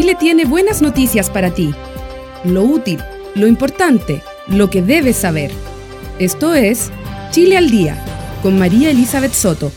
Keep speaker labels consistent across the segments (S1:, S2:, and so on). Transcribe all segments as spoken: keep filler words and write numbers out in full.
S1: Chile tiene buenas noticias para ti. Lo útil, lo importante, lo que debes saber. Esto es Chile al Día, con María Elizabeth Soto.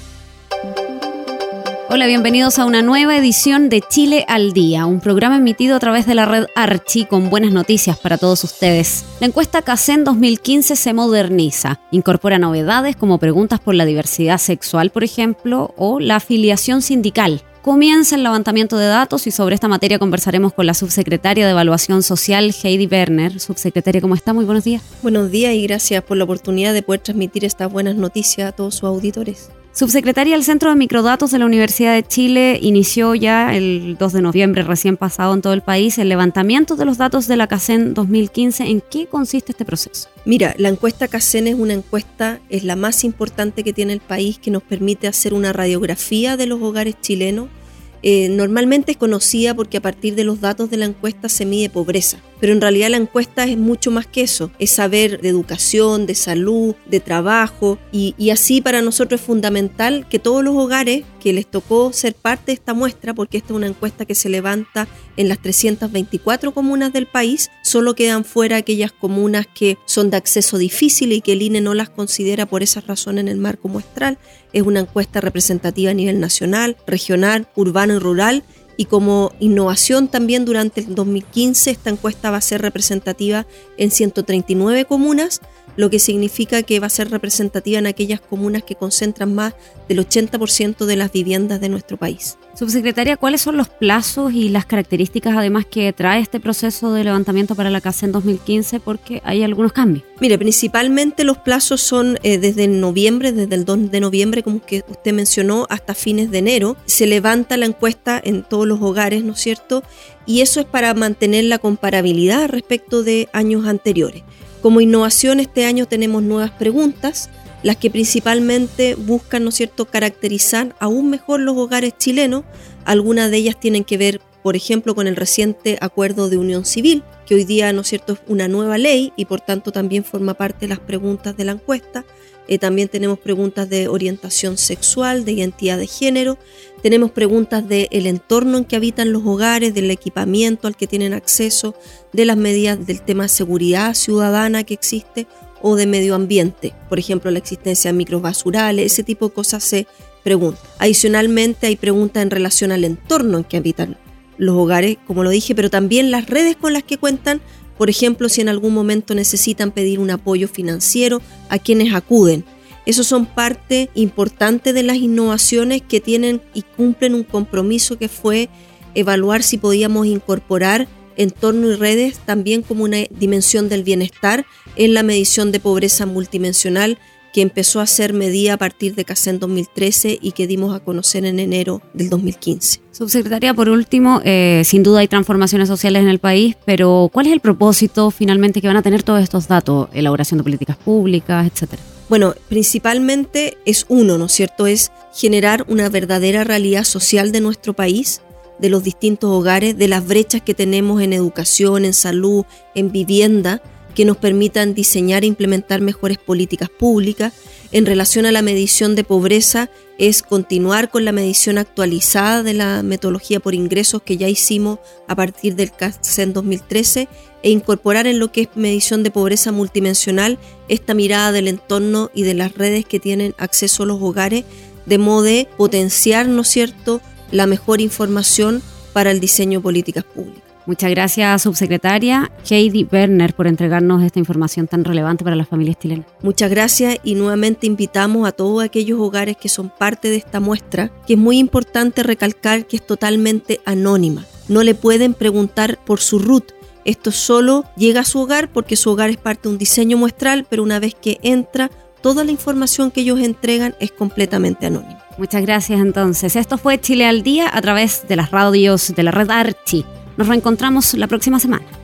S2: Hola, bienvenidos a una nueva edición de Chile al Día, un programa emitido a través de la red Archi con buenas noticias para todos ustedes. La encuesta CACEN dos mil quince se moderniza, incorpora novedades como preguntas por la diversidad sexual, por ejemplo, o la afiliación sindical. Comienza el levantamiento de datos y sobre esta materia conversaremos con la subsecretaria de Evaluación Social, Heidi Berner. Subsecretaria, ¿cómo está? Muy buenos días.
S3: Buenos días y gracias por la oportunidad de poder transmitir estas buenas noticias a todos sus auditores.
S2: Subsecretaria, el Centro de Microdatos de la Universidad de Chile inició ya el dos de noviembre recién pasado en todo el país el levantamiento de los datos de la CACEN dos mil quince. ¿En qué consiste este proceso?
S3: Mira, la encuesta CACEN es una encuesta, es la más importante que tiene el país, que nos permite hacer una radiografía de los hogares chilenos. Eh, normalmente es conocida porque a partir de los datos de la encuesta se mide pobreza, pero en realidad la encuesta es mucho más que eso, es saber de educación, de salud, de trabajo y, y así para nosotros es fundamental que todos los hogares que les tocó ser parte de esta muestra, porque esta es una encuesta que se levanta en las trescientas veinticuatro comunas del país, solo quedan fuera aquellas comunas que son de acceso difícil y que el I N E no las considera por esas razones en el marco muestral. Es una encuesta representativa a nivel nacional, regional, urbano y rural, y como innovación también durante el dos mil quince esta encuesta va a ser representativa en ciento treinta y nueve comunas, lo que significa que va a ser representativa en aquellas comunas que concentran más del ochenta por ciento de las viviendas de nuestro país.
S2: Subsecretaria, ¿cuáles son los plazos y las características además que trae este proceso de levantamiento para la CACEN dos mil quince? Porque hay algunos cambios.
S3: Mire, principalmente los plazos son eh, desde noviembre, desde el dos de noviembre, como que usted mencionó, hasta fines de enero. Se levanta la encuesta en todos los hogares, ¿no es cierto? Y eso es para mantener la comparabilidad respecto de años anteriores. Como innovación, este año tenemos nuevas preguntas, las que principalmente buscan, ¿no es cierto?, caracterizar aún mejor los hogares chilenos. Algunas de ellas tienen que ver, por ejemplo, con el reciente acuerdo de unión civil, que hoy día, ¿no es cierto?, es una nueva ley y por tanto también forma parte de las preguntas de la encuesta. Eh, también tenemos preguntas de orientación sexual, de identidad de género. Tenemos preguntas del entorno en que habitan los hogares, del equipamiento al que tienen acceso, de las medidas del tema de seguridad ciudadana que existe o de medio ambiente. Por ejemplo, la existencia de microbasurales, ese tipo de cosas se preguntan. Adicionalmente hay preguntas en relación al entorno en que habitan los hogares, como lo dije, pero también las redes con las que cuentan. Por ejemplo, si en algún momento necesitan pedir un apoyo financiero a quienes acuden. Esos son parte importante de las innovaciones que tienen y cumplen un compromiso que fue evaluar si podíamos incorporar entorno y redes también como una dimensión del bienestar en la medición de pobreza multidimensional que empezó a ser medida a partir de CACEN dos mil trece y que dimos a conocer en enero del dos mil quince.
S2: Subsecretaria, por último, eh, sin duda hay transformaciones sociales en el país, pero ¿cuál es el propósito finalmente que van a tener todos estos datos? Elaboración de políticas públicas, etcétera.
S3: Bueno, principalmente es uno, ¿no es cierto? Es generar una verdadera realidad social de nuestro país, de los distintos hogares, de las brechas que tenemos en educación, en salud, en vivienda, que nos permitan diseñar e implementar mejores políticas públicas. En relación a la medición de pobreza, es continuar con la medición actualizada de la metodología por ingresos que ya hicimos a partir del CACEN dos mil trece e incorporar en lo que es medición de pobreza multidimensional esta mirada del entorno y de las redes que tienen acceso a los hogares, de modo de potenciar, ¿no es cierto?, la mejor información para el diseño de políticas públicas.
S2: Muchas gracias, subsecretaria Heidi Berner, por entregarnos esta información tan relevante para las familias chilenas.
S3: Muchas gracias y nuevamente invitamos a todos aquellos hogares que son parte de esta muestra, que es muy importante recalcar que es totalmente anónima. No le pueden preguntar por su R U T. Esto solo llega a su hogar porque su hogar es parte de un diseño muestral, pero una vez que entra, toda la información que ellos entregan es completamente anónima.
S2: Muchas gracias entonces. Esto fue Chile al Día a través de las radios de la red Archi. Nos reencontramos la próxima semana.